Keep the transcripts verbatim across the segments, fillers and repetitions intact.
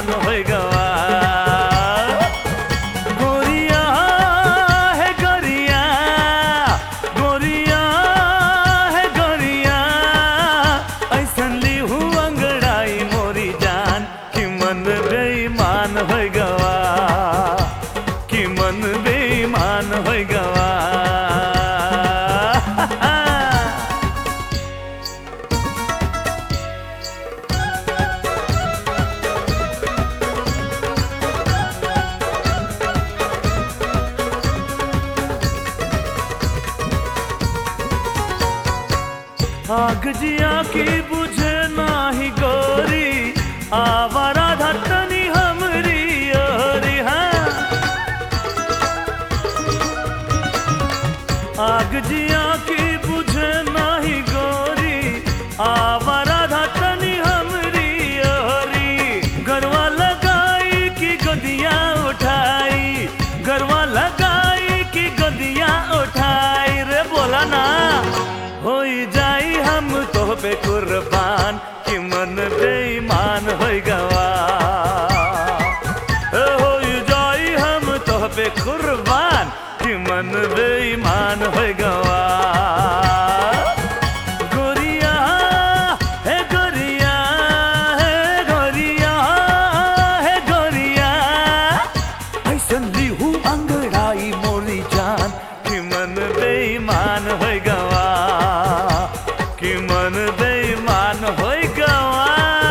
बेईमान हो गवा। गोरिया है गोरिया, गोरिया है गोरिया, ऐसन ली हूँ अंगड़ाई मोरी जान कि मन बेईमान हो गवा, कि मन बेईमान हो गवा। आग जिया की बुझे नाही गोरी, आवारा धतनी हमरी ओरी। हाँ, आग जिया की बुझे नाही गोरी, आवारा धतनी हमरी ओरी। गरवा लगाई की गोदिया उठाई, गरवा लगाई की गोदिया उठाई। रे बोला ना होई जाई हम तो पे कुर्बान कि मन बेईमान हो गवा। होई जाई हम तो पे कुर्बान कि मन बेईमान हो गवा। गोरिया है गोरिया है गोरिया है गोरिया, ऐसन ली हूँ अंगड़ाई मोरी जान कि मन बेईमान हो गवा, कि मन बेईमान हो गवा।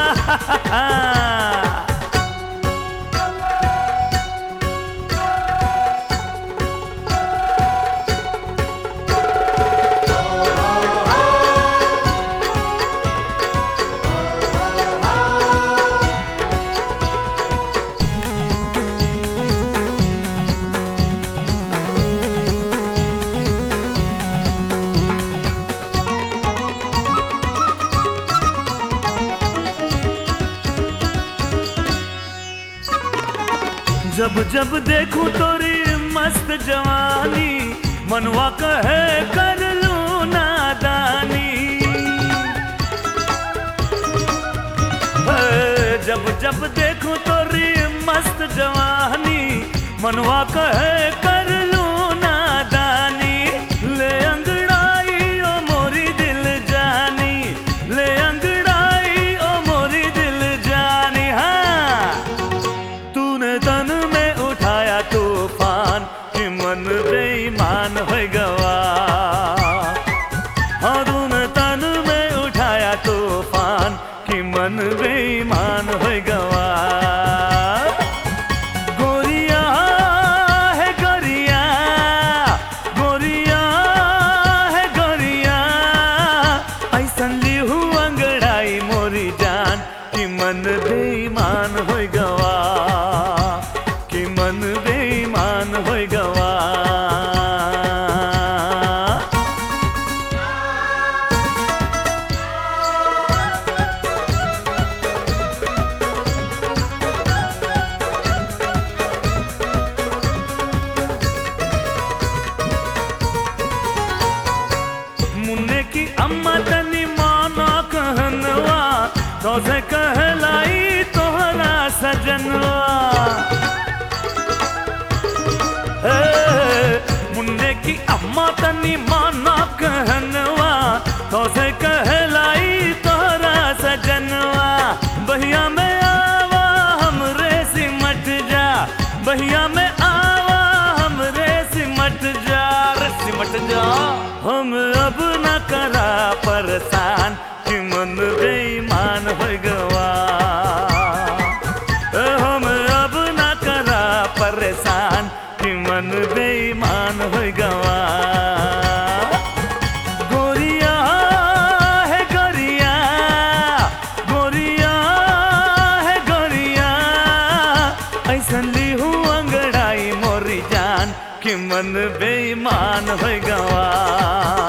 जब जब देखूं तोरी मस्त जवानी, मनवा कहे कर लूं नादानी। जब जब देखूं तोरी मस्त जवानी, मनवा कहे कर लूं नादानी। ले अंगड़ाई ओ मोरी दिल जानी, ले अंगड़ाई ओ मोरी दिल जानी। हाँ, तूने तन में उठाया तूफान कि मन बेईमान हो गवा। हाँ, तूने तन में उठाया तूफान कि मन बेईमान हो गवा। गोरिया है गोरिया, गोरिया है गोरिया, ऐसन ली हूँ अंगड़ाई मोरी जान कि मन बेईमान हो गवा, कि मन बेईमान हो गवा। मुन्ने की अम्मा तनी माना कहनवा, तो से कहलाई तोहरा सजनवा। मुन्ने की अम्मा तनी माना कहनवा, तो से कहलाई तोहरा सजनवा। बहिया में आवा हमरे सिमट जा, बहिया में आवा हमरे सिमट जा, रे सिमट जा। हम अब न करा परेशान कि मन बेईमान हो गवा। हम अब न करा परेशान कि मन बेईमान हो गवा। गोरिया है गोरिया, गोरिया है गोरिया, ऐसन ली हूँ अंगड़ाई मोरी जान कि मन बेईमान हो गवा।